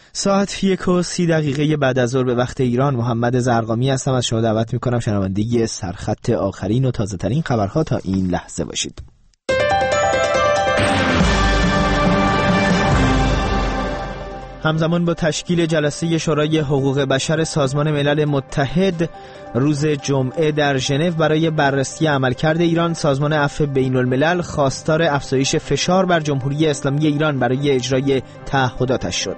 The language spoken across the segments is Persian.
ساعت 1:30 بعد از ظهر به وقت ایران. محمد زرقامی هستم. از شما دعوت میکنم شنوندگی سرخط آخرین و تازه ترین خبرها تا این لحظه باشید. همزمان با تشکیل جلسه شورای حقوق بشر سازمان ملل متحد روز جمعه در ژنو برای بررسی عملکرد ایران، سازمان عفو بین الملل خواستار افزایش فشار بر جمهوری اسلامی ایران برای اجرای تعهداتش شد.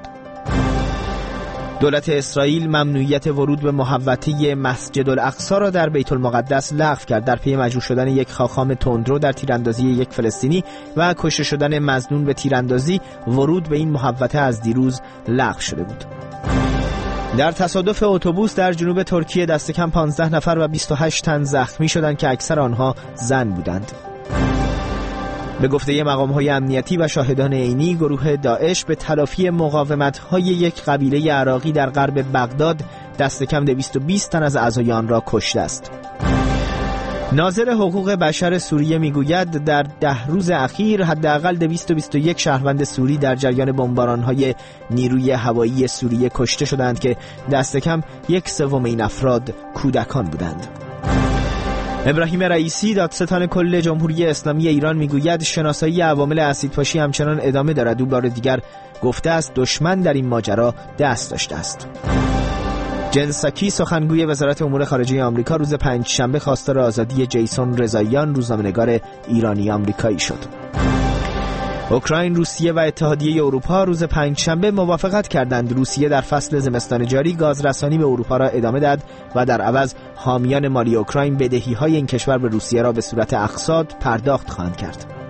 دولت اسرائیل ممنوعیت ورود به محوطه مسجد الاقصی را در بیت المقدس لغو کرد در پی مجروح شدن یک خاخام تندرو در تیراندازی یک فلسطینی و کشته شدن مظنون به تیراندازی. ورود به این محوطه از دیروز لغو شده بود. در تصادف اتوبوس در جنوب ترکیه دست کم 15 نفر و 28 تن زخمی شدند که اکثر آنها زن بودند. به گفته مقام‌های امنیتی و شاهدان عینی، گروه داعش به تلافی مقاومت‌های یک قبیله عراقی در غرب بغداد دست کم 220 تن از اعضای آن را کشته است. ناظر حقوق بشر سوریه میگوید در 10 روز اخیر حداقل 221 شهروند سوری در جریان بمباران‌های نیروی هوایی سوریه کشته شدند که دست کم 1/3 این افراد کودکان بودند. ابراهیم رئیسی دادستان کل جمهوری اسلامی ایران میگوید شناسایی عوامل اسیدپاشی همچنان ادامه دارد. او بار دیگر گفته است دشمن در این ماجرا دست داشته است. جن ساکی سخنگوی وزارت امور خارجه آمریکا روز پنجشنبه خواستار آزادی جیسون رضاییان روزنامه‌نگار ایرانی آمریکایی شد. اوکراین، روسیه و اتحادیه اروپا روز پنجشنبه موافقت کردند روسیه در فصل زمستان جاری گازرسانی به اروپا را ادامه داد و در عوض حامیان مالی اوکراین بدهی‌های این کشور به روسیه را به صورت اقساط پرداخت خواهند کرد.